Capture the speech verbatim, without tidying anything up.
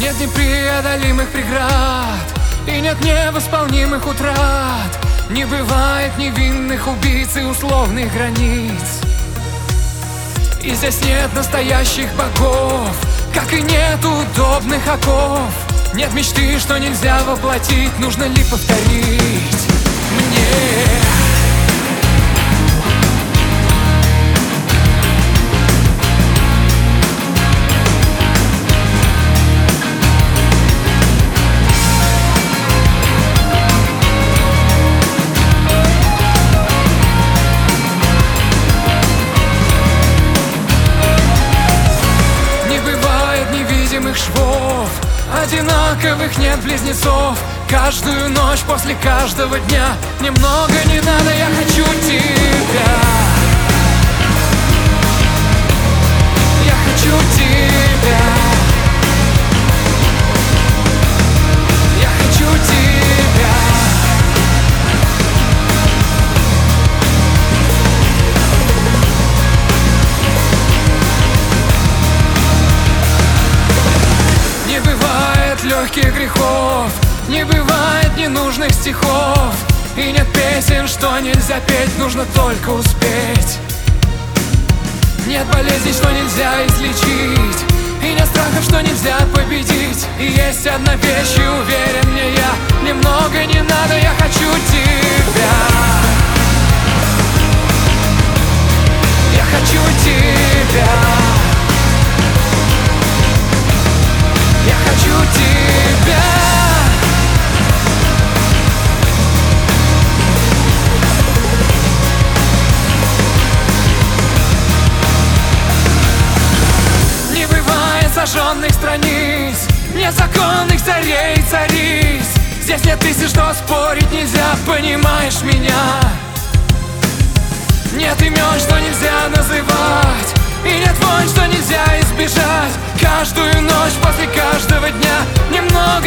Нет непреодолимых преград и нет невосполнимых утрат. Не бывает невинных убийц и условных границ. И здесь нет настоящих богов, как и нет удобных оков. Нет мечты, что нельзя воплотить, нужно ли повторить мне? Швов одинаковых нет близнецов. Каждую ночь после каждого дня немного не надо, я хочу тебя. Я хочу тебя. Я хочу тебя. Легких грехов, не бывает ненужных стихов. И нет песен, что нельзя петь, нужно только успеть. Нет болезней, что нельзя излечить, и нет страхов, что нельзя победить. И есть одна вещь, и уверен мне я, немного не надо, я хочу тебя. Я хочу тебя. Я хочу тебя. Не бывает сожженных страниц, незаконных царей и цариц. Здесь нет тысяч, что спорить нельзя, понимаешь меня? Нет имен, что нельзя называть, и нет войн, что нельзя избежать. Каждую ночь после каждого дня немного